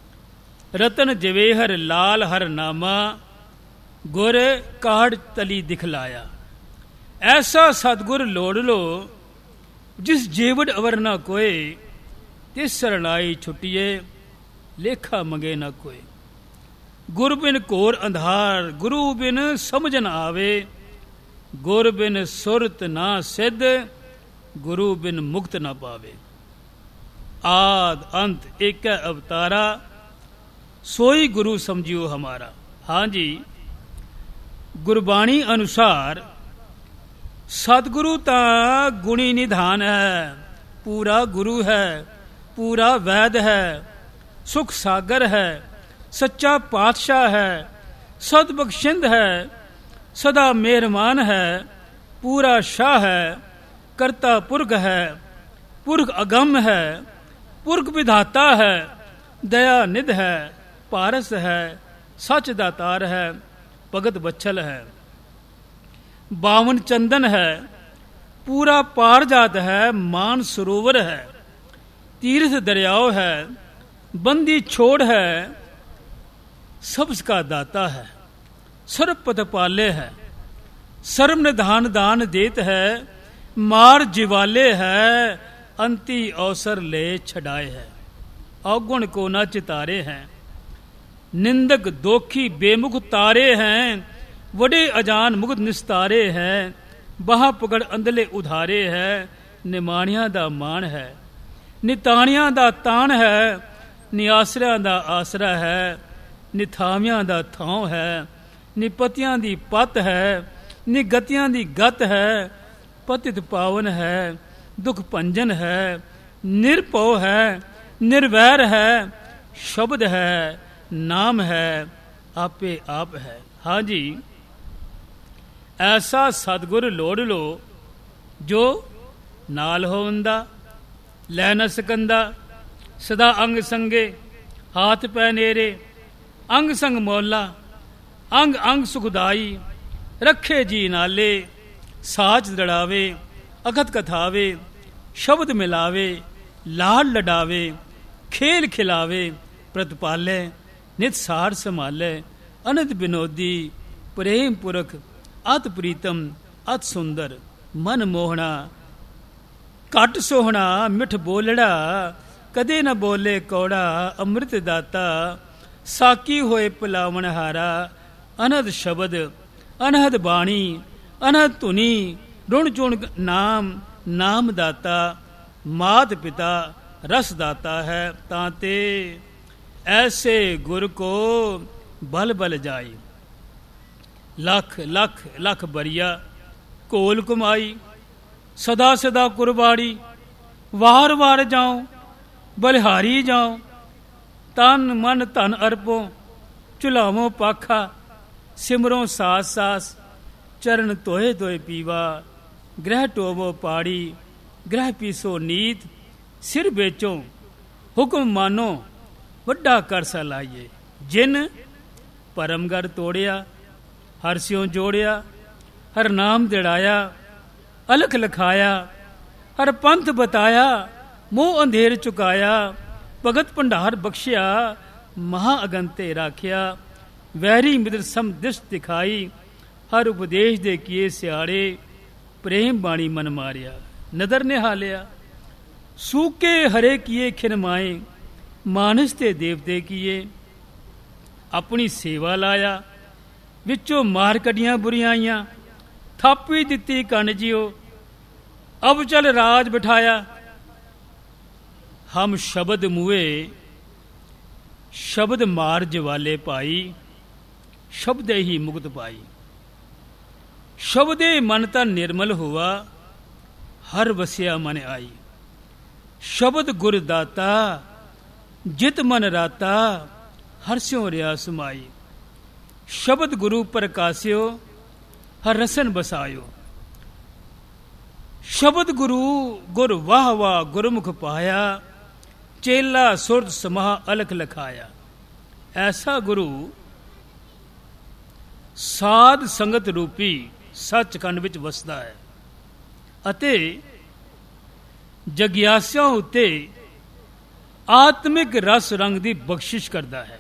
ਰਤਨ ਜਵੇਹਰ ਲਾਲ ਹਰ ਨਾਮਾ, ਗੁਰ ਕਾੜ ਤਲੀ ਦਿਖਲਾਇਆ। ਐਸਾ ਸਤਿਗੁਰ ਲੋੜ ਲੋ, ਜਿਸ ਜੀਵੜ ਅਵਰ ਨਾ ਕੋਏ, ਤਿਸ ਸਰਣਾਈ ਛੁਟੀਏ, ਲੇਖਾ ਮੰਗੇ ਨਾ ਕੋਏ। ਗੁਰ ਬਿਨ ਘੋਰ ਅੰਧਾਰ, ਗੁਰੂ ਬਿਨ ਸਮਝ ਨ ਆਵੇ, ਗੁਰ ਬਿਨ ਸੁਰਤ ਨਾ ਸਿੱਧ, ਗੁਰੂ ਬਿਨ ਮੁਕਤ ਨਾ ਪਾਵੇ। ਆਦ ਅੰਤ ਏਕੈ ਅਵਤਾਰਾ, ਸੋਈ ਗੁਰੂ ਸਮਝਿਓ ਹਮਾਰਾ। ਹਾਂਜੀ, ਗੁਰਬਾਣੀ ਅਨੁਸਾਰ ਸਤਿਗੁਰੂ ਤਾਂ ਗੁਣੀ ਨਿਧਾਨ ਹੈ, ਪੂਰਾ ਗੁਰੂ ਹੈ, ਪੂਰਾ ਵੈਦ ਹੈ, ਸੁਖ ਸਾਗਰ ਹੈ, ਸੱਚਾ ਪਾਤਸ਼ਾਹ ਹੈ, ਸਤ ਬਖਸ਼ਿੰਦ ਹੈ, ਸਦਾ ਮਿਹਰਮਾਨ ਹੈ, ਪੂਰਾ ਸ਼ਾਹ ਹੈ, ਕਰਤਾ ਪੁਰਖ ਹੈ, ਪੁਰਖ ਅਗੰਮ ਹੈ, ਪੁਰਖ ਵਿਧਾਤਾ ਹੈ, ਦਇਆ ਨਿਧ ਹੈ, ਪਾਰਸ ਹੈ, ਸੱਚ ਦਾਤਾਰ ਹੈ, ਭਗਤ ਬਛਲ ਹੈ, ਬਾਵਨ ਚੰਦਨ ਹੈ, ਪੂਰਾ ਪਾਰਜਾਤ ਹੈ, ਮਾਨ ਸਰੋਵਰ ਹੈ, ਤੀਰਥ ਦਰਿਆਓ ਹੈ, ਬੰਦੀ ਛੋੜ ਹੈ, ਸਬਜ਼ का दाता है, सर्व पद पाले है, सर्व निधान दान देत है, मार जिवाले है, अंति अवसर ले छड़ाए है। अवगुण को न चितारे हैं, निंदक दोखी बेमुख तारे हैं, वडे अजान मुक्त निस्तारे हैं, बाह पकड़ अंदले उधारे है, निमाणियां दा मान है, निताणियां दा तान है, निआसरियां दा आसरा है, ਨਿਥਾਵਿਆਂ ਦਾ ਥਾਂ ਹੈ, ਨਿਪਤਿਆਂ ਦੀ ਪਤ ਹੈ, ਨਿਗਤਿਆਂ ਦੀ ਗਤ ਹੈ, ਪਤਿਤ ਪਾਵਨ ਹੈ, ਦੁਖ ਭੰਜਨ ਹੈ, ਨਿਰਭਉ ਹੈ, ਨਿਰਵੈਰ ਹੈ, ਸ਼ਬਦ ਹੈ, ਨਾਮ ਹੈ, ਆਪੇ ਆਪ ਹੈ। ਹਾਂਜੀ, ਐਸਾ ਸਤਿਗੁਰ ਲੋੜ ਲੋ, ਜੋ ਨਾਲ ਹੋਵੰਦਾ, ਲੈ ਨ ਸਕੰਦਾ, ਸਦਾ ਅੰਗ ਸੰਗੇ, ਹਾਥ ਪੈ ਨੇਰੇ, ਅੰਗ ਸੰਗ ਮੌਲਾ, ਅੰਗ ਅੰਗ ਸੁਖਦਾਈ, ਰੱਖੇ ਜੀ ਨਾਲੇ, ਸਾਚ ਦੜਾਵੇ, ਅਗਤ ਕਥਾਵੇ, ਸ਼ਬਦ ਮਿਲਾਵੇ, ਲਾਲ ਲਡਾਵੇ, ਖੇਲ ਖਿਲਾਵੇ, ਪ੍ਰਤਪਾਲੇ, ਨਿਤ ਸਾਰ ਸੰਭਾਲੇ, ਅਨੰਦ ਬਿਨੋਦੀ, ਪ੍ਰੇਮ ਪੁਰਖ, ਅਤ ਪ੍ਰੀਤਮ, ਅਤ ਸੁੰਦਰ, ਮਨ ਮੋਹਣਾ, ਘਟ ਸੋਹਣਾ, ਮਿੱਠ ਬੋਲੜਾ, ਕਦੇ ਨ ਬੋਲੇ ਕੌੜਾ, ਅੰਮ੍ਰਿਤ ਦਾਤਾ, ਸਾਕੀ ਹੋਏ ਪਿਲਾਵਣ ਹਾਰਾ, ਅਨਹਦ ਸ਼ਬਦ, ਅਨਹਦ ਬਾਣੀ, ਅਨਹਦ ਧੁਨੀ, ਰੁਣ ਚੁਣ ਨਾਮ, ਨਾਮ ਦਾਤਾ, ਮਾਤ ਪਿਤਾ, ਰਸ ਦਾਤਾ ਹੈ, ਤਾਂ ਤੇ ਐਸੇ ਗੁਰ ਕੋ ਬਲ ਬਲ ਜਾਈ। ਲੱਖ ਲੱਖ ਲੱਖ ਬਰੀਆ ਕੋਲ ਕਮਾਈ, ਸਦਾ ਸਦਾ ਕੁਰਬਾੜੀ, ਵਾਰ ਵਾਰ ਜਾਉ, ਬਲਿਹਾਰੀ ਜਾਉ, ਤਨ ਮਨ ਧਨ ਅਰਪੋ, ਝੁਲਾਵੋ ਪਾਖਾ, ਸਿਮਰੋ ਸਾਸ ਸਾਸ, ਚਰਨ ਧੋਏ ਧੋਏ ਪੀਵਾ, ਗ੍ਰਹਿ ਟੋਵੋ ਪਾੜੀ, ਗ੍ਰਹਿ ਪੀਸੋ ਨੀਤ, ਸਿਰ ਵੇਚੋ, ਹੁਕਮ ਮਾਨੋ, ਵੱਡਾ ਕਰ ਸਲਾਈਏ। ਜਿਨ ਪਰਮਗੜ ਤੋੜਿਆ, ਹਰ ਸਿਉ ਜੋੜਿਆ, ਹਰ ਨਾਮ ਦਿੜਾਇਆ, ਅਲਖ ਲਖਾਇਆ, ਹਰ ਪੰਥ ਬਤਾਇਆ, ਮੋਹ ਅੰਧੇਰ ਚੁਕਾਇਆ, ਭਗਤ ਭੰਡਾਰ ਬਖਸ਼ਿਆ, ਮਹਾ ਅਗੰਤੇ ਰਾਖਿਆ, ਵੈਰੀ ਮਿੱਤਰ ਸਮ ਦਿਸ਼ ਦਿਖਾਈ, ਹਰ ਉਪਦੇਸ਼ ਦੇ ਕੀਏ ਸਿਆੜੇ, ਪ੍ਰੇਮ ਬਾਣੀ ਮਨ ਮਾਰਿਆ, ਨਦਰ ਨਿਹਾਲਿਆ, ਸੂਕੇ ਹਰੇ ਕੀਏ ਖਿਨ ਮਾਏ, ਮਾਨਸ ਤੇ ਦੇਵਤੇ ਕੀਏ, ਆਪਣੀ ਸੇਵਾ ਲਾਇਆ, ਵਿੱਚੋਂ ਮਾਰ ਕੱਢੀਆਂ ਬੁਰੀਆਈਆਂ, ਥਾਪੀ ਦਿੱਤੀ ਕੰਨ ਜਿਉ, ਅਬ ਚਲ ਰਾਜ ਬਿਠਾਇਆ। ਹਮ ਸ਼ਬਦ ਮੂਏ, ਸ਼ਬਦ ਮਾਰ ਜਵਾਲੇ ਪਾਈ, ਸ਼ਬਦੇ ਹੀ ਮੁਕਤ ਪਾਈ। ਸ਼ਬਦੇ ਮਨ ਤਾਂ ਨਿਰਮਲ ਹੁਆ, ਹਰ ਵਸਿਆ ਮਨ ਆਈ। ਸ਼ਬਦ ਗੁਰ ਦਾਤਾ, ਜਿਤ ਮਨ ਰਾਤਾ, ਹਰ ਸਿਉ ਰਿਆ ਸਮਾਈ। ਸ਼ਬਦ ਗੁਰੂ ਪ੍ਰਕਾਸਿਓ, ਹਰ ਰਸਨ ਬਸਾਇਓ। ਸ਼ਬਦ ਗੁਰੂ ਗੁਰ ਵਾਹ ਵਾਹ ਗੁਰਮੁਖ ਪਾਇਆ, ਚੇਲਾ ਸੁਰਤ ਸਮਾਹ ਅਲਖ ਲਖਾਇਆ। ਐਸਾ ਗੁਰੂ ਸਾਧ ਸੰਗਤ ਰੂਪੀ ਸੱਚਖੰਡ ਵਿੱਚ ਵਸਦਾ ਹੈ ਅਤੇ ਜਗਿਆਸਿਆਂ ਉੱਤੇ ਆਤਮਿਕ ਰਸ ਰੰਗ ਦੀ ਬਖਸ਼ਿਸ਼ ਕਰਦਾ ਹੈ।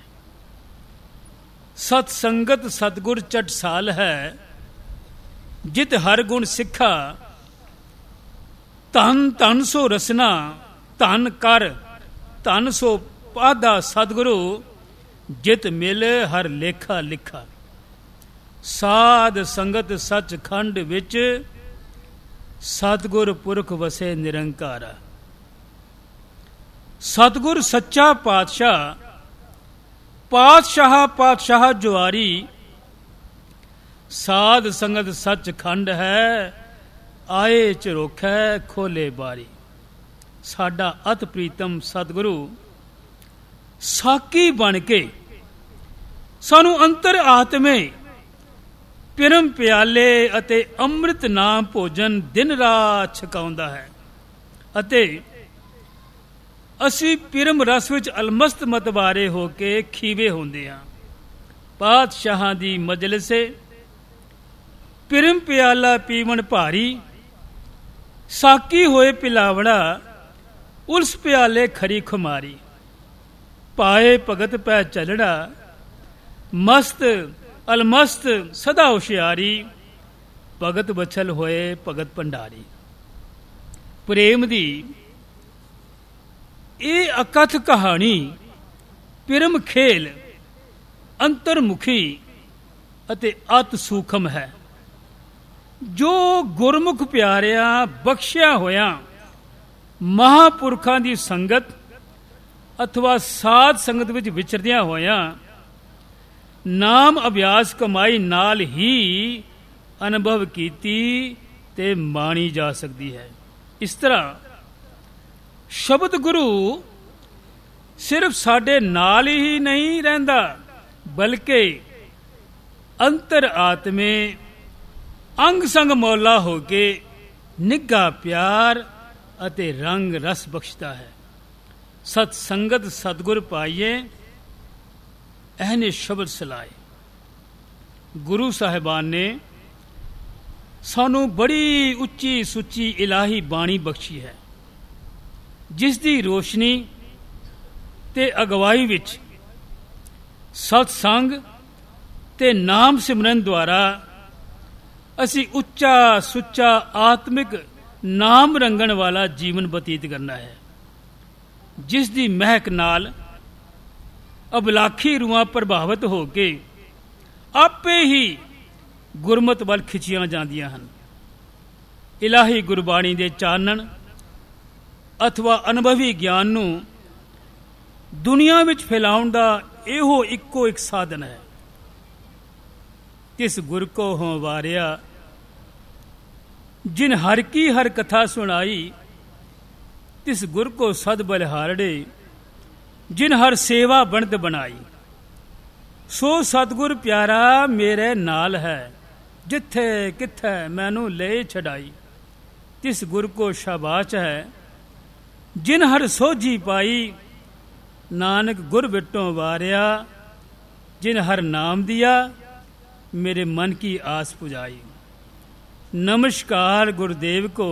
ਸਤ ਸੰਗਤ ਸਤਿਗੁਰ ਚਟਸਾਲ ਹੈ, ਜਿਤ ਹਰ ਗੁਣ ਸਿੱਖਾ, ਧਨ ਧਨ ਸੋ ਰਸਨਾ, ਧਨ ਕਰ ਧਨ ਸੋ ਪਾਦਾ ਸਤਿਗੁਰੂ, ਜਿਤ ਮਿਲ ਹਰ ਲੇਖਾ ਲਿਖਾ। ਸਾਧ ਸੰਗਤ ਸੱਚਖੰਡ ਵਿੱਚ ਸਤਿਗੁਰ ਪੁਰਖ ਵਸੇ ਨਿਰੰਕਾਰਾ। ਸਤਿਗੁਰ ਸੱਚਾ ਪਾਤਸ਼ਾਹ, ਪਾਤਸ਼ਾਹ ਪਾਤਸ਼ਾਹ ਜੁਆਰੀ। ਸਾਧ ਸੰਗਤ ਸੱਚਖੰਡ ਹੈ, ਆਏ ਝਰੋਖੈ ਖੋਲੇ ਬਾਰੀ। ਸਾਡਾ ਅਤ ਪ੍ਰੀਤਮ ਸਤਿਗੁਰੂ ਸਾਕੀ ਬਣ ਕੇ ਸਾਨੂੰ ਅੰਤਰ ਆਤਮੇ ਪਿਰਮ ਪਿਆਲੇ ਅਤੇ ਅੰਮ੍ਰਿਤ ਨਾਮ ਭੋਜਨ ਦਿਨ ਰਾਤ ਛਕਾਉਂਦਾ ਹੈ ਅਤੇ ਅਸੀਂ ਪਿਰਮ ਰਸ ਵਿੱਚ ਅਲਮਸਤ ਮਤਵਾਰੇ ਹੋ ਕੇ ਖੀਵੇ ਹੁੰਦੇ ਹਾਂ। ਪਾਤਸ਼ਾਹਾਂ ਦੀ ਮਜਲਿਸੇ ਪਿਰਮ ਪਿਆਲਾ ਪੀਵਨ ਭਾਰੀ, ਸਾਕੀ ਹੋਏ ਪਿਲਾਵੜਾ ਉਲਸ ਪਿਆਲੇ ਖਰੀ ਖੁਮਾਰੀ। ਪਾਏ ਭਗਤ ਪੈ ਚੱਲੜਾ, ਮਸਤ ਅਲਮਸਤ ਸਦਾ ਹੁਸ਼ਿਆਰੀ, ਭਗਤ ਬਛਲ ਹੋਏ ਭਗਤ ਭੰਡਾਰੀ। ਪ੍ਰੇਮ ਦੀ ਇਹ ਅਕਥ ਕਹਾਣੀ ਪਿਰਮ ਖੇਲ ਅੰਤਰਮੁਖੀ ਅਤੇ ਅਤ ਸੂਖਮ ਹੈ, ਜੋ ਗੁਰਮੁਖ ਪਿਆਰਿਆਂ ਬਖਸ਼ਿਆ ਹੋਇਆ ਮਹਾਂਪੁਰਖਾਂ ਦੀ ਸੰਗਤ ਅਥਵਾ ਸਾਧ ਸੰਗਤ ਵਿੱਚ ਵਿਚਰਦਿਆਂ ਹੋਇਆਂ ਨਾਮ ਅਭਿਆਸ ਕਮਾਈ ਨਾਲ ਹੀ ਅਨੁਭਵ ਕੀਤੀ ਤੇ ਮਾਣੀ ਜਾ ਸਕਦੀ ਹੈ। ਇਸ ਤਰ੍ਹਾਂ ਸ਼ਬਦ ਗੁਰੂ ਸਿਰਫ ਸਾਡੇ ਨਾਲ ਹੀ ਨਹੀਂ ਰਹਿੰਦਾ, ਬਲਕਿ ਅੰਤਰ ਆਤਮੇ ਅੰਗ ਸੰਗ ਮੌਲਾ ਹੋ ਕੇ ਨਿੱਘਾ ਪਿਆਰ ਅਤੇ ਰੰਗ ਰਸ ਬਖਸ਼ਦਾ ਹੈ। ਸਤ ਸੰਗਤ ਸਤਿਗੁਰ ਪਾਈਏ, ਇਹਨੇ ਸ਼ਬਦ ਸਲਾਏ। ਗੁਰੂ ਸਾਹਿਬਾਨ ਨੇ ਸਾਨੂੰ ਬੜੀ ਉੱਚੀ ਸੁੱਚੀ ਇਲਾਹੀ ਬਾਣੀ ਬਖਸ਼ੀ ਹੈ, ਜਿਸ ਦੀ ਰੋਸ਼ਨੀ ਤੇ ਅਗਵਾਈ ਵਿੱਚ ਸਤ ਸੰਗ ਤੇ ਨਾਮ ਸਿਮਰਨ ਦੁਆਰਾ ਅਸੀਂ ਉੱਚਾ ਸੁੱਚਾ ਆਤਮਿਕ ਨਾਮ ਰੰਗਣ ਵਾਲਾ ਜੀਵਨ ਬਤੀਤ ਕਰਨਾ ਹੈ, ਜਿਸ ਦੀ ਮਹਿਕ ਨਾਲ ਅਬਲਾਖੀ ਰੂਹਾਂ ਪ੍ਰਭਾਵਿਤ ਹੋ ਕੇ ਆਪੇ ਹੀ ਗੁਰਮਤਿ ਵੱਲ ਖਿੱਚੀਆਂ ਜਾਂਦੀਆਂ ਹਨ। ਇਲਾਹੀ ਗੁਰਬਾਣੀ ਦੇ ਚਾਨਣ ਅਥਵਾ ਅਨੁਭਵੀ ਗਿਆਨ ਨੂੰ ਦੁਨੀਆ ਵਿੱਚ ਫੈਲਾਉਣ ਦਾ ਇਹੋ ਇੱਕੋ ਇੱਕ ਸਾਧਨ ਹੈ। ਤਿਸ ਗੁਰ ਕੋ ਹੋਂ ਵਾਰਿਆ, ਜਿਨ ਹਰ ਕੀ ਹਰ ਕਥਾ ਸੁਣਾਈ। ਤਿਸ ਗੁਰ ਕੋ ਸਦ ਬਲਿਹਾਰੜੇ, ਜਿਨ ਹਰ ਸੇਵਾ ਬਣਤ ਬਣਾਈ। ਸੋ ਸਤਿਗੁਰ ਪਿਆਰਾ ਮੇਰੇ ਨਾਲ ਹੈ, ਜਿੱਥੇ ਕਿੱਥੇ ਮੈਨੂੰ ਲੈ ਛਡਾਈ। ਤਿਸ ਗੁਰ ਕੋ ਸ਼ਾਬਾਸ਼ ਹੈ, ਜਿਨ ਹਰ ਸੋਝੀ ਪਾਈ। ਨਾਨਕ ਗੁਰ ਬਿਟੋਂ ਵਾਰਿਆ, ਜਿਨ ਹਰ ਨਾਮ ਦਿਆ, ਮੇਰੇ ਮਨ ਕੀ ਆਸ ਪੁਜਾਈ। ਨਮਸਕਾਰ ਗੁਰਦੇਵ ਕੋ,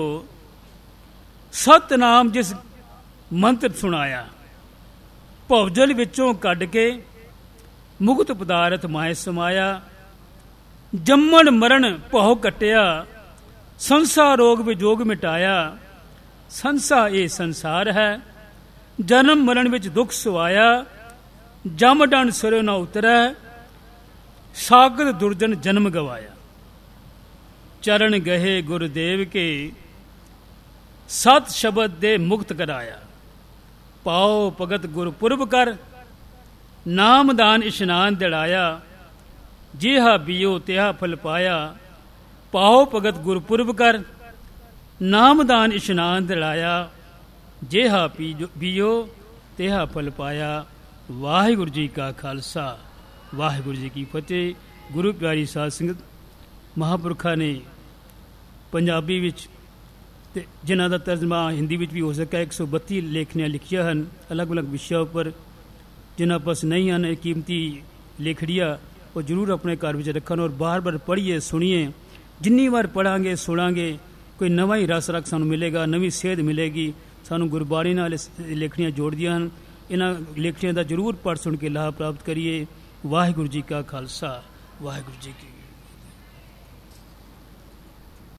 ਸਤਨਾਮ ਜਿਸ ਮੰਤਰ ਸੁਣਾਇਆ। ਭਵਜਲ ਵਿੱਚੋਂ ਕੱਢ ਕੇ ਮੁਕਤ ਪਦਾਰਥ ਮਾਇ ਸਮਾਇਆ। ਜੰਮਣ ਮਰਨ ਭਉ ਕੱਟਿਆ, ਸੰਸਾਰ ਰੋਗ ਵਿਜੋਗ ਮਿਟਾਇਆ। ਸੰਸਾ ਇਹ ਸੰਸਾਰ ਹੈ, ਜਨਮ ਮਰਨ ਵਿੱਚ ਦੁੱਖ ਸੁਆਇਆ। ਜਮ ਡੰਡ ਸਿਰੋਂ ਨਾ ਉਤਰੈ, ਸਾਗਰ ਦੁਰਜਨ ਜਨਮ ਗਵਾਇਆ। ਚਰਨ ਗਏ ਗੁਰਦੇਵ ਕੇ, ਸਤ ਸ਼ਬਦ ਦੇ ਮੁਕਤ ਕਰਾਇਆ। ਪਾਓ ਭਗਤ ਗੁਰਪੁਰਬ ਕਰ, ਨਾਮਦਾਨ ਇਸ਼ਨਾਨ ਦਿੜਾਇਆ। ਜਿਹਾ ਬੀਓ ਤਿਹਾ ਫਲ ਪਾਇਆ। ਪਾਓ ਭਗਤ ਗੁਰਪੁਰਬ ਕਰ, ਨਾਮਦਾਨ ਇਸ਼ਨਾਨ ਦਿੜਾਇਆ। ਜਿਹਾ ਬੀਓ ਤਿਹਾ ਫਲ ਪਾਇਆ। ਵਾਹਿਗੁਰੂ ਜੀ ਕਾ ਖਾਲਸਾ, ਵਾਹਿਗੁਰੂ ਜੀ ਕੀ ਫਤਿਹ। ਗੁਰੂ ਪਿਆਰੀ ਸਾਧ ਸੰਗਤ, ਮਹਾਂਪੁਰਖਾਂ ਨੇ ਪੰਜਾਬੀ ਵਿੱਚ ਤੇ ਜਿਨ੍ਹਾਂ ਦਾ ਤਰਜਮਾ ਹਿੰਦੀ ਵਿੱਚ ਵੀ ਹੋ ਸਕਿਆ 132 ਲੇਖਣੀਆਂ ਲਿਖੀਆਂ ਹਨ ਅਲੱਗ-ਅਲੱਗ ਵਿਸ਼ਿਆਂ ਉੱਪਰ। ਜਿਨ੍ਹਾਂ ਪਾਸ ਨਹੀਂ ਹਨ ਇਹ ਕੀਮਤੀ ਲੇਖੜੀਆਂ, ਉਹ ਜ਼ਰੂਰ ਆਪਣੇ ਘਰ ਵਿੱਚ ਰੱਖਣ ਔਰ ਬਾਰ-ਬਾਰ ਪੜ੍ਹੀਏ, ਸੁਣੀਏ ਜਿੰਨੀ ਵਾਰ ਪੜ੍ਹਾਂਗੇ ਸੁਣਾਂਗੇ ਕੋਈ ਨਵਾਂ ਹੀ ਰਸ ਰਖ ਸਾਨੂੰ ਮਿਲੇਗਾ, ਨਵੀਂ ਸੇਧ ਮਿਲੇਗੀ। ਸਾਨੂੰ ਗੁਰਬਾਣੀ ਨਾਲ ਲੇਖਣੀਆਂ ਜੋੜਦੀਆਂ ਹਨ। ਇਹਨਾਂ ਲੇਖਣੀਆਂ ਦਾ ਜ਼ਰੂਰ ਪੜ੍ਹ ਸੁਣ ਕੇ ਲਾਭ ਪ੍ਰਾਪਤ ਕਰੀਏ। ਵਾਹਿਗੁਰੂ ਜੀ ਕਾ ਖਾਲਸਾ, ਵਾਹਿਗੁਰੂ ਜੀ ਕੀ